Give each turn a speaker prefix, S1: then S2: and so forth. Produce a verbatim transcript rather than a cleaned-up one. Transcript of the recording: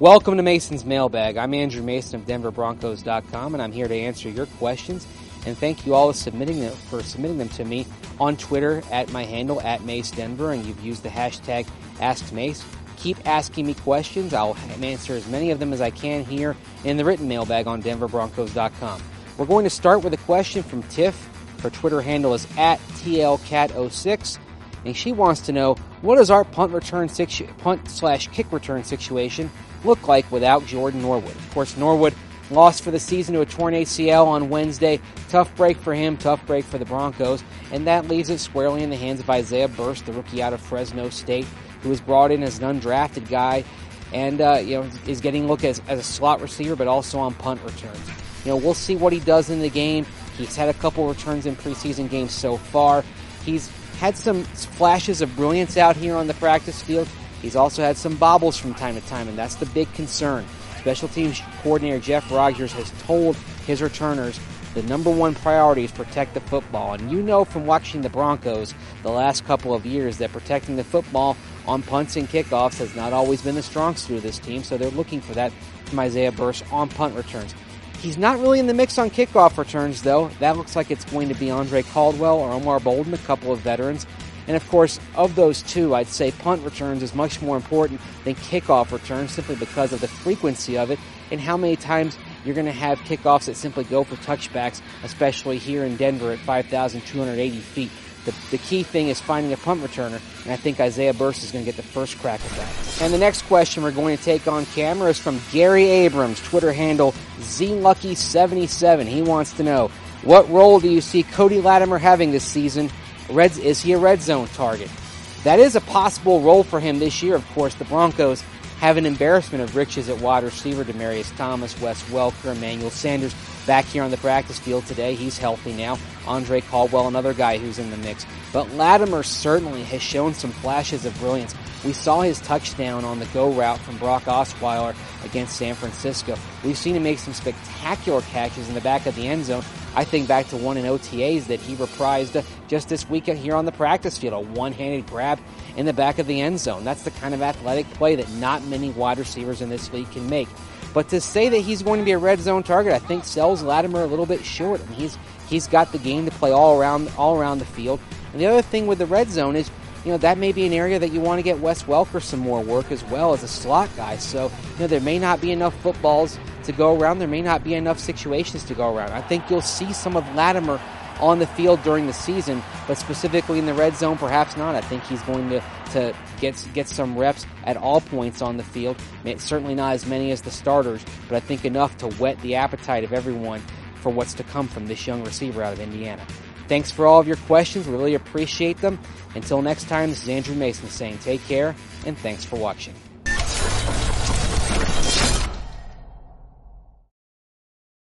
S1: Welcome to Mason's Mailbag. I'm Andrew Mason of Denver Broncos dot com, and I'm here to answer your questions. And thank you all for submitting them, for submitting them to me on Twitter at my handle, at MaceDenver, and you've used the hashtag AskMace. Keep asking me questions. I'll answer as many of them as I can here in the written mailbag on Denver Broncos dot com. We're going to start with a question from Tiff. Her Twitter handle is at T L cat oh six, and she wants to know, what does our punt return situ- punt slash kick return situation look like without Jordan Norwood? Of course, Norwood lost for the season to a torn A C L on Wednesday. Tough break for him, tough break for the Broncos, and that leaves it squarely in the hands of Isaiah Burst, the rookie out of Fresno State, who was brought in as an undrafted guy and uh, you know is getting a look as, as a slot receiver, but also on punt returns. You know, we'll see what he does in the game. He's had a couple returns in preseason games so far. He's had some flashes of brilliance out here on the practice field. He's also had some bobbles from time to time, and that's the big concern. Special teams coordinator Jeff Rogers has told his returners the number one priority is protect the football. And you know from watching the Broncos the last couple of years that protecting the football on punts and kickoffs has not always been the strong suit of this team, so they're looking for that from Isaiah Burst on punt returns. He's not really in the mix on kickoff returns, though. That looks like it's going to be Andre Caldwell or Omar Bolden, a couple of veterans. And, of course, of those two, I'd say punt returns is much more important than kickoff returns simply because of the frequency of it and how many times you're going to have kickoffs that simply go for touchbacks, especially here in Denver at five thousand two hundred eighty feet. The, the key thing is finding a punt returner, and I think Isaiah Burst is going to get the first crack at that. And the next question we're going to take on camera is from Gary Abrams, Twitter handle Z Lucky seventy-seven. He wants to know, what role do you see Cody Latimer having this season? Red, is he a red zone target? That is a possible role for him this year. Of course, the Broncos have an embarrassment of riches at wide receiver. Demaryius Thomas, Wes Welker, Emmanuel Sanders back here on the practice field today. He's healthy now. Andre Caldwell, another guy who's in the mix. But Latimer certainly has shown some flashes of brilliance. We saw his touchdown on the go route from Brock Osweiler against San Francisco. We've seen him make some spectacular catches in the back of the end zone. I think back to one in O T As that he reprised uh, just this weekend here on the practice field, a one-handed grab in the back of the end zone. That's the kind of athletic play that not many wide receivers in this league can make. But to say that he's going to be a red zone target, I think sells Latimer a little bit short. I mean, he's he's got the game to play all around all around the field. And the other thing with the red zone is, you know, that may be an area that you want to get Wes Welker some more work as well as a slot guy. So, you know, there may not be enough footballs to go around. There may not be enough situations to go around. I think you'll see some of Latimer on the field during the season, but specifically in the red zone, perhaps not. I think he's going to, to get, get some reps at all points on the field. I mean, certainly not as many as the starters, but I think enough to whet the appetite of everyone for what's to come from this young receiver out of Indiana. Thanks for all of your questions. We really appreciate them. Until next time, this is Andrew Mason saying take care, and thanks for watching.